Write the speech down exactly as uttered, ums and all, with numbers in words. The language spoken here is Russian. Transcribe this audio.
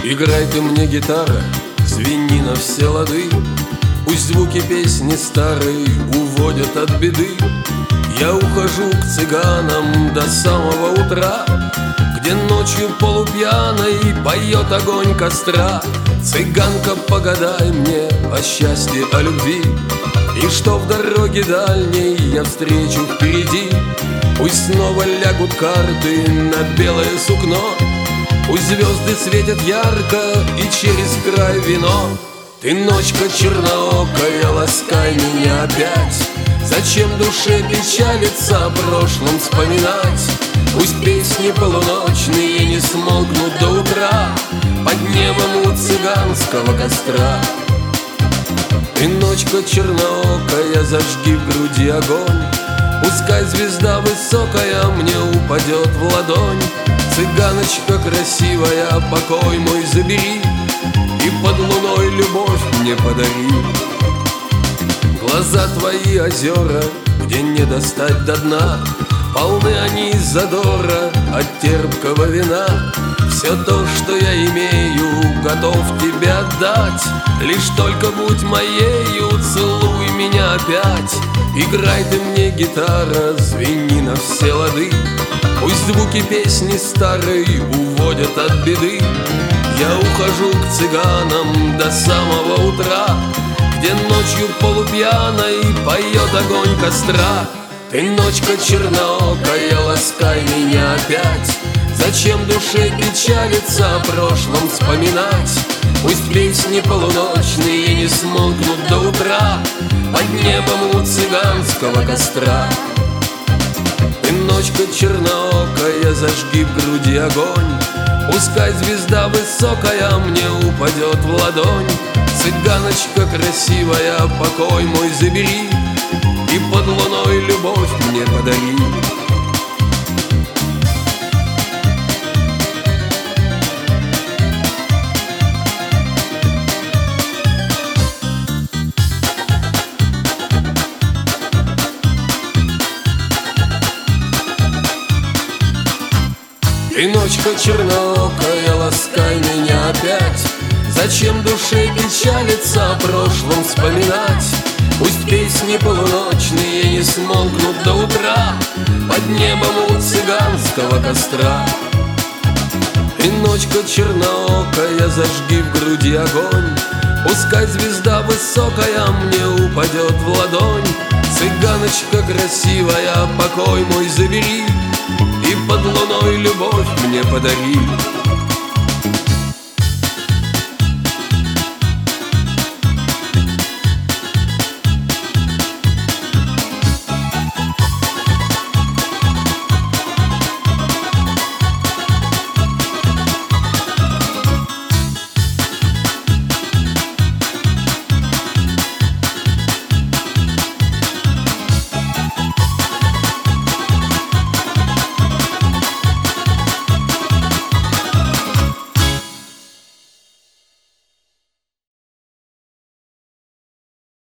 Играй ты мне, гитара, звени на все лады. Пусть звуки песни старые уводят от беды. Я ухожу к цыганам до самого утра, где ночью полупьяной поет огонь костра. Цыганка, погадай мне о счастье, о любви, и что в дороге дальней я встречу впереди. Пусть снова лягут карты на белое сукно, пусть звезды светят ярко и через край вино. Ты, ночка черноокая, ласкай меня опять. Зачем душе печалиться, о прошлом вспоминать? Пусть песни полуночные не смолкнут до утра под небом у цыганского костра. Ты, ночка черноокая, зажги в груди огонь. Пускай звезда высокая мне упадет в ладонь. Цыганочка красивая, покой мой забери и под луной любовь мне подари. Глаза твои озера, где не достать до дна, полны они задора от терпкого вина. Все то, что я имею, готов тебе отдать. Лишь только будь моею, целуй меня опять. Играй ты мне, гитара, звени на все лады. Пусть звуки песни старой уводят от беды. Я ухожу к цыганам до самого утра, где ночью полупьяной поет огонь костра. Ты, ночка черноокая, ласкай меня опять. Зачем душе печалиться, о прошлом вспоминать? Пусть песни полуночные не смолкнут до утра под небом у цыганского костра. Ты, ночка черноокая, зажги в груди огонь. Пускай звезда высокая мне упадет в ладонь. Цыганочка красивая, покой мой забери и под луной любовь мне подари. Ты, ночка черноокая, ласкай меня опять. Зачем душе печалиться, о прошлом вспоминать? Пусть песни полуночные не смолкнут до утра под небом у цыганского костра. Ты, ночка черноокая, зажги в груди огонь. Пускай звезда высокая мне упадет в ладонь. Цыганочка красивая, покой мой забери и под луной любовь мне подари.